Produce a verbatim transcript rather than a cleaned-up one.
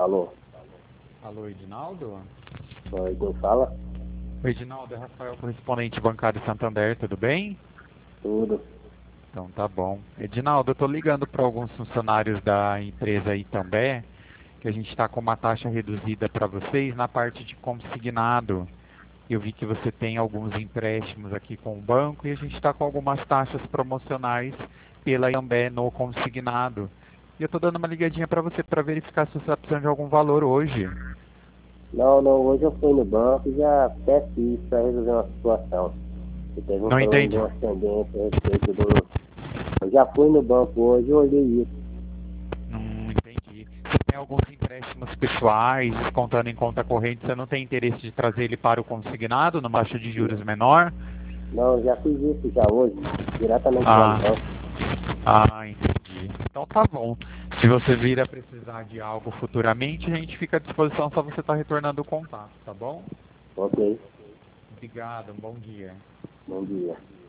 Alô? Alô, Edinaldo? Oi, quem fala? Oi, Edinaldo, é Rafael, correspondente bancário Santander, tudo bem? Tudo. Então tá bom. Edinaldo, eu tô ligando para alguns funcionários da empresa Itambé, que a gente está com uma taxa reduzida para vocês na parte de consignado. Eu vi que você tem alguns empréstimos aqui com o banco e a gente está com algumas taxas promocionais pela Itambé no consignado. E eu tô dando uma ligadinha para você para verificar se você está precisando de algum valor hoje. Não, não, hoje eu fui no banco e já até fiz para resolver uma situação. Que teve um Não problema de entendi. uma ascendência a respeito do. Eu já fui no banco hoje e olhei isso. Hum, entendi. Você tem alguns empréstimos pessoais, descontando em conta corrente, você não tem interesse de trazer ele para o consignado, numa taxa de juros menor? Não, eu já fiz isso já hoje, diretamente lá no Ah, banco. ah, entendi. Então tá bom. Se você vir a precisar de algo futuramente, a gente fica à disposição, só você estar retornando o contato, tá bom? Ok, Obrigado, um bom dia. bom dia.